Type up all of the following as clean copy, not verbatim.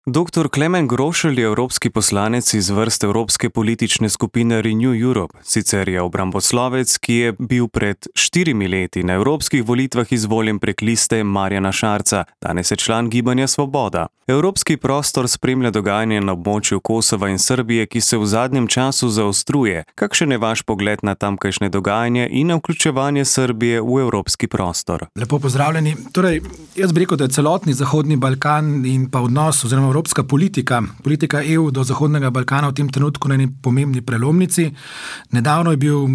Dr. Klemen Grošelj je evropski poslanec iz vrst evropske politične skupine Renew Europe, sicer je obramboslovec, ki je bil pred 4 leti na evropskih volitvah izvoljen prek liste Marjana Šarca, danes je član Gibanja Svoboda. Evropski prostor spremlja dogajanje na območju Kosova in Srbije, ki se v zadnjem času zaostruje. Kakšen je vaš pogled na tamkajšnje dogajanje in na vključevanje Srbije v evropski prostor? Lepo pozdravljeni. Torej, jaz bi rekel, da je celotni Zahodni Balkan in pa odnos oziroma evropska politika EU do Zahodnega Balkana v tem trenutku na eni pomembni prelomnici. Nedavno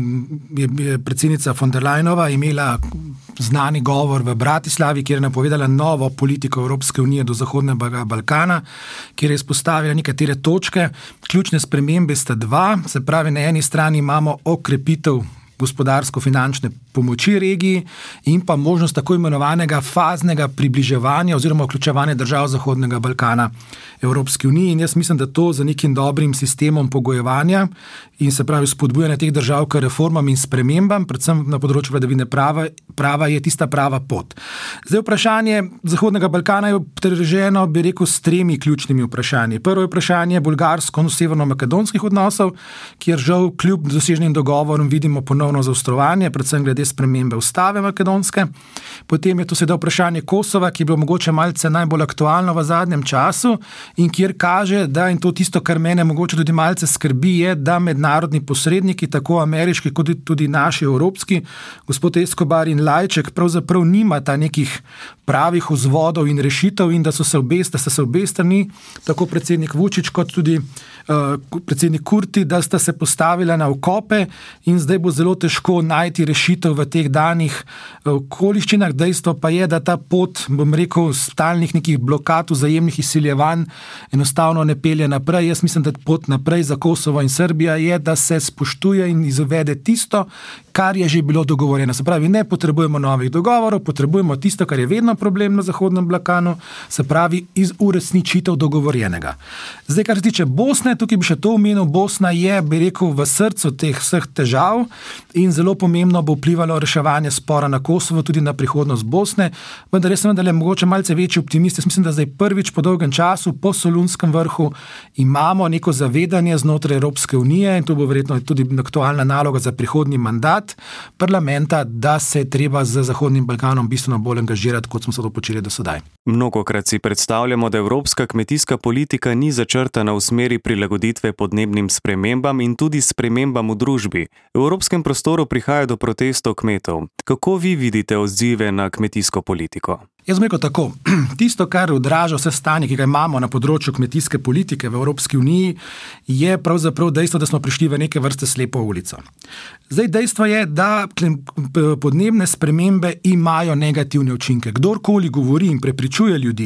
je predsednica von der Leyenova imela znani govor v Bratislavi, kjer je napovedala novo politiko Evropske unije do Zahodnega Balkana, kjer je izpostavila nekatere točke. Ključne spremembe sta dva, se pravi, na eni strani imamo okrepitev gospodarsko-finančne pomoči regiji in pa možnost tako imenovanega faznega približevanja oziroma vključevanja držav Zahodnega Balkana Evropski uniji. In jaz mislim, da to za nekim dobrim sistemom pogojevanja in se pravi spodbujanja teh držav k reformam in spremembam, predvsem na področju vladavine prava je tista prava pot. Zdaj vprašanje Zahodnega Balkana je obteženo, bi rekel, s 3 ključnimi vprašanji. Prvo je vprašanje bolgarsko-severno-makedonskih odnosov, kjer žal kljub doseženim dogovorom vidimo ponovno zaostrovanje, predvsem glede spremembe ustave makedonske. Potem je to sedaj vprašanje Kosova, ki je bilo mogoče malce najbolj aktualno v zadnjem času in kjer kaže, da in to tisto, kar mene mogoče tudi malce skrbi, je, da mednarodni posredniki, tako ameriški kot tudi naši evropski, gospod Escobar in Lajček, pravzaprav nimata nekih pravih vzvodov in rešitev in da so se obe strani, tako predsednik Vučić kot tudi predsednik Kurti, da sta se postavila na okope in zdaj bo zelo težko najti rešitev v teh danih okoliščinah. Dejstvo pa je, da ta pot, bom rekel, stalnih nekih blokad, vzajemnih izsiljevanj enostavno ne pelje naprej. Jaz mislim, da pot naprej za Kosovo in Srbija je, da se spoštuje in izvede tisto, kar je že bilo dogovorjeno. Se pravi, ne potrebujemo novih dogovorov, potrebujemo tisto, kar je vedno problem na Zahodnem Balkanu, se pravi uresničitev dogovorjenega. Zdaj, kar se tiče Bosne, tukaj bi še to omenil, Bosna je, bi rekel, v srcu teh vseh težav in zelo pomembno bo vplivalo reševanje spora na Kosovo, tudi na prihodnost Bosne, vendar jaz sem mogoče malce večji optimist. Jaz mislim, da zdaj prvič po dolgem času, po Solunskem vrhu, imamo neko zavedanje znotraj Evropske unije in to bo verjetno tudi aktualna naloga za prihodnji mandat parlamenta, da se treba z Zahodnim Balkanom bistveno bolj angažirati, kot smo se to počeli do sedaj. Mnogokrat si predstavljamo, da evropska kmetijska politika ni začrtana v smeri prilagoditve podnebnim spremembam in tudi spremembam v družbi. V evropskem prostoru prihaja do protestov kmetov. Kako vi vidite odzive na kmetijsko politiko? Jaz bom rekel tako, tisto, kar odraža vse stanje, ki ga imamo na področju kmetijske politike v Evropski uniji, je pravzaprav dejstvo, da smo prišli v neke vrste slepo ulico. Zdaj dejstvo je, da podnebne spremembe imajo negativne učinke. Kdorkoli govori in prepričuje ljudi,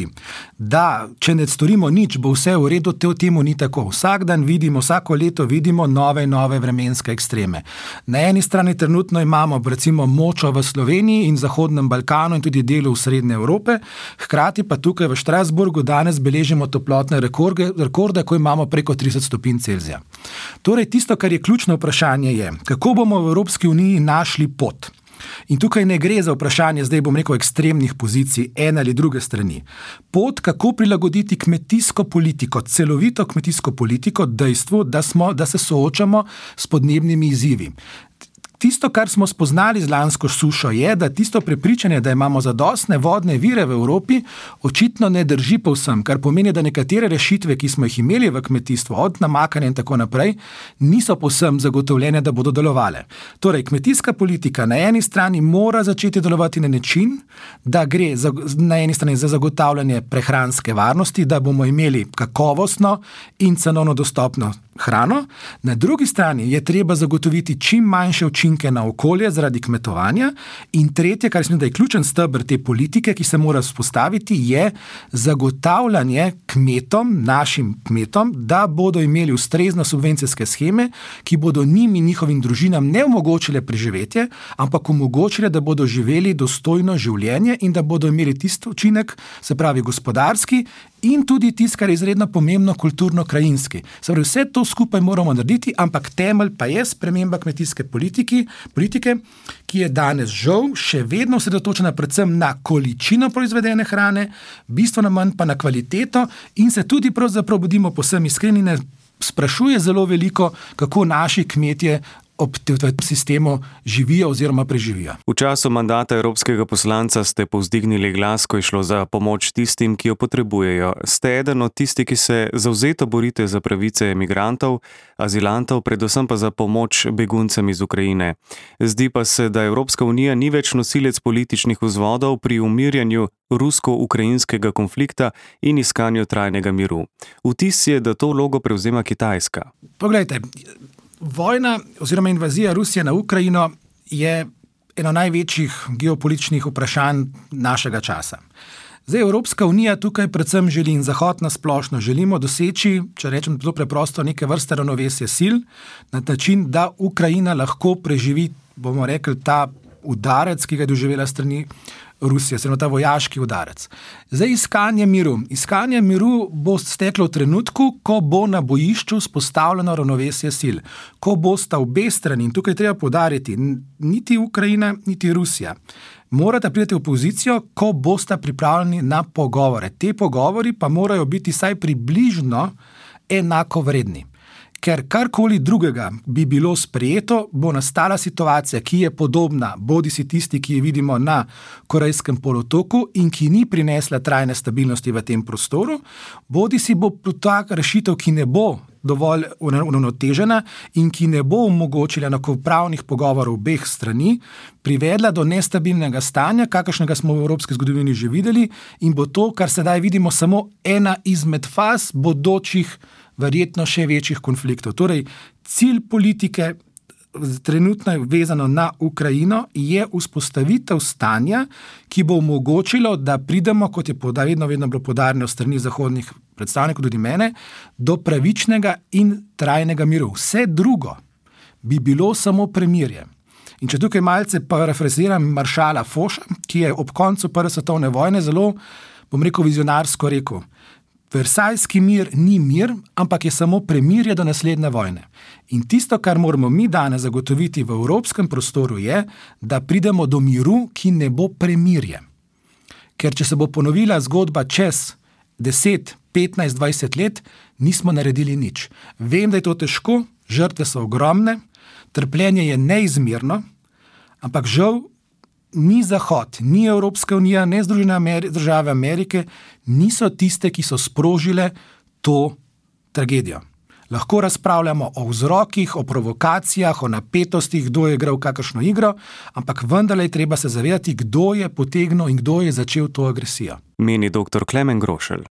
da če ne storimo nič, bo vse v redu, temu ni tako. Vsak dan vidimo, vsako leto vidimo nove vremenske ekstreme. Na eni strani trenutno imamo recimo močo v Sloveniji in Zahodnem Balkanu in tudi delu Srednje Evrope, hkrati pa tukaj v Štrasburgu danes beležimo toplotne rekorde, ko imamo preko 30 stopinj Celzija. Torej, tisto, kar je ključno vprašanje je, kako bomo v Evropski uniji našli pot. In tukaj ne gre za vprašanje, zdaj bom rekel, ekstremnih pozicij ene ali druge strani. Pot, kako prilagoditi kmetijsko politiko, celovito kmetijsko politiko, dejstvu, da se soočamo s podnebnimi izzivi. Tisto, kar smo spoznali z lansko sušo, je, da tisto prepričanje, da imamo zadostne vodne vire v Evropi, očitno ne drži povsem, kar pomeni, da nekatere rešitve, ki smo jih imeli v kmetijstvu, od namakanja in tako naprej, niso povsem zagotovljene, da bodo delovale. Torej, kmetijska politika na eni strani mora začeti delovati na način, da gre na eni strani za zagotavljanje prehranske varnosti, da bomo imeli kakovostno in cenovno dostopno hrano, na drugi strani je treba zagotoviti čim manjše učinke na okolje zaradi kmetovanja in tretje, kar mislim, da je ključen steber te politike, ki se mora vzpostaviti, je zagotavljanje kmetom, našim kmetom, da bodo imeli ustrezne subvencijske sheme, ki bodo njim in njihovim družinam ne omogočile preživetje, ampak omogočile, da bodo živeli dostojno življenje in da bodo imeli tisti učinek, se pravi gospodarski in tudi tisto, kar je izredno pomembno, kulturno-krajinski. Vse to skupaj moramo narediti, ampak temelj pa je sprememba kmetijske politike, ki je danes žal še vedno osredotočena predvsem na količino proizvedene hrane, bistveno manj pa na kvaliteto in se tudi pravzaprav, bodimo povsem iskreni, ne sprašuje zelo veliko, kako naši kmetje ob tem sistemu živijo oziroma preživijo. V času mandata evropskega poslanca ste povzdignili glas, ko je šlo za pomoč tistim, ki jo potrebujejo. Ste eden od tistih, ki se zavzeto borite za pravice migrantov, azilantov, predvsem pa za pomoč beguncem iz Ukrajine. Zdi pa se, da Evropska unija ni več nosilec političnih vzvodov pri umirjanju rusko-ukrajinskega konflikta in iskanju trajnega miru. Vtis je, da to vlogo prevzema Kitajska. Poglejte, vojna oziroma invazija Rusije na Ukrajino je eno največjih geopolitičnih vprašanj našega časa. Zdaj, Evropska unija tukaj predvsem želi in Zahod na splošno želimo doseči, če rečem zelo preprosto, neke vrste ravnovesje sil, na način, da Ukrajina lahko preživi, bomo rekli, ta udarec, ki ga je doživela strani Rusije, se ta vojaški udarec. Zdaj, iskanje miru bo steklo v trenutku, ko bo na bojišču spostavljeno ravnovesje sil, ko bosta obe strani, in tukaj treba poudariti, niti Ukrajina, niti Rusija, morata priti v pozicijo, ko bosta pripravljeni na pogovore. Te pogovori pa morajo biti vsaj približno enako vredni. Ker karkoli drugega bi bilo sprejeto, bo nastala situacija, ki je podobna bodisi tisti, ki jo vidimo na Korejskem polotoku in ki ni prinesla trajne stabilnosti v tem prostoru, bodisi bo taka rešitev, ki ne bo dovolj uravnotežena in ki ne bo omogočila enakopravnih pogovorov obeh strani, privedla do nestabilnega stanja, kakršnega smo v evropski zgodovini že videli, in bo to, kar sedaj vidimo, samo ena izmed faz bodočih verjetno še večjih konfliktov. Torej, cilj politike trenutno je vezano na Ukrajino, je vzpostavitev stanja, ki bo omogočilo, da pridemo, kot je vedno bilo poudarjeno strani zahodnih predstavnikov, tudi mene, do pravičnega in trajnega miru. Vse drugo bi bilo samo premirje. In če tukaj malce parafraziram maršala Focha, ki je ob koncu Prve svetovne vojne zelo, bom rekel, vizionarsko rekel: Versajski mir ni mir, ampak je samo premirje do naslednje vojne. In tisto, kar moramo mi danes zagotoviti v evropskem prostoru, je, da pridemo do miru, ki ne bo premirje. Ker če se bo ponovila zgodba čez 10, 15, 20 let, nismo naredili nič. Vem, da je to težko, žrtve so ogromne, trpljenje je neizmerno, ampak žal ni Zahod, ni Evropska unija, ne Združene države Amerike, niso tiste, ki so sprožile to tragedijo. Lahko razpravljamo o vzrokih, o provokacijah, o napetostih, kdo je igral kakršno igro, ampak vendarle je treba se zavedati, kdo je potegnil in kdo je začel to agresijo. Meni dr. Klemen Grošelj.